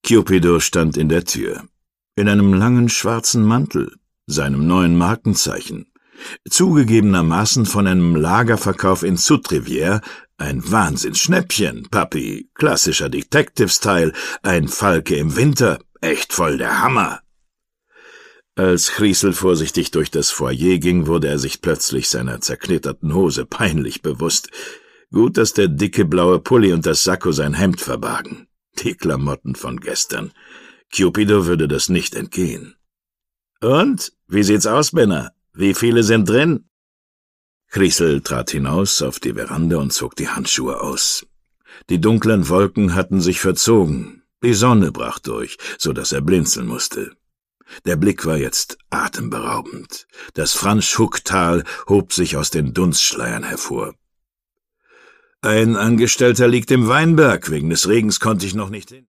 Cupido stand in der Tür, in einem langen schwarzen Mantel, seinem neuen Markenzeichen, zugegebenermaßen von einem Lagerverkauf in Sous-Rivière, ein Wahnsinnsschnäppchen, Papi, klassischer Detective-Style, ein Falke im Winter, echt voll der Hammer. Als Chrysl vorsichtig durch das Foyer ging, wurde er sich plötzlich seiner zerknitterten Hose peinlich bewusst. Gut, dass der dicke blaue Pulli und das Sakko sein Hemd verbargen. Die Klamotten von gestern. Cupido würde das nicht entgehen. »Und? Wie sieht's aus, Männer? Wie viele sind drin?« Chrysl trat hinaus auf die Veranda und zog die Handschuhe aus. Die dunklen Wolken hatten sich verzogen. Die Sonne brach durch, so dass er blinzeln musste. Der Blick war jetzt atemberaubend. Das Franschhoektal hob sich aus den Dunstschleiern hervor. »Ein Angestellter liegt im Weinberg. Wegen des Regens konnte ich noch nicht hin.«